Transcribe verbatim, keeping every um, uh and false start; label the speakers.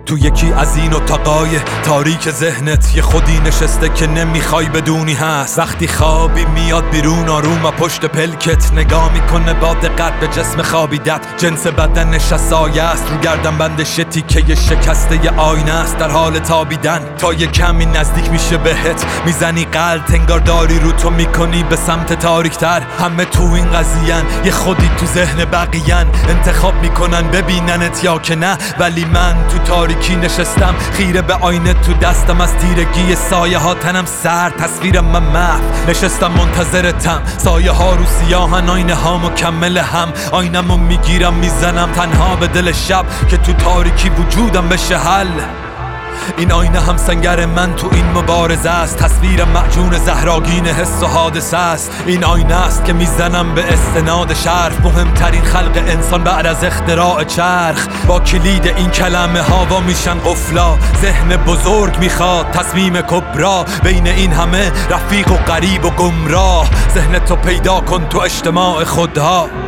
Speaker 1: تو یکی از این اتاقای تاریک ذهنت یه خودی نشسته که نمیخوای بدونی هست. وقتی خوابی میاد بیرون آروم و پشت پلکت نگاه میکنه با دقت به جسم خوابیدت. جنس بدنش از سایه است رو گردن بند شتی که یه شکسته یه آینه است در حال تابیدن. تا یه کمی نزدیک میشه بهت میزنی قلط انگار داری رو تو میکنی به سمت تاریکتر. همه تو این قضیه‌ن یه خودی تو ذهن بقیه‌ن انتخاب میکنن ببیننت یا که نه. ولی من تو تاریکی نشستم خیره به آینه تو دستم از تیرگی سایه ها تنم سر تصویرم من محو نشستم منتظرتم. سایه ها رو سیاهن آینه ها مکمل هم. آینمو میگیرم میزنم تنها به دل شب که تو تاریکی وجودم بشه حل. این آینه هم سنگر من تو این مبارزه است. تصویرم معجون زهراگین حس و حادثه است. این آینه است که میزنم به استناد شرف مهمترین خلق انسان بعد از اختراع چرخ. با کلید این کلمه ها وا میشن قفلا. ذهن بزرگ میخواد تصمیم کبرا بین این همه رفیق و غریب و گمراه. ذهن تو پیدا کن تو اجتماع خودها.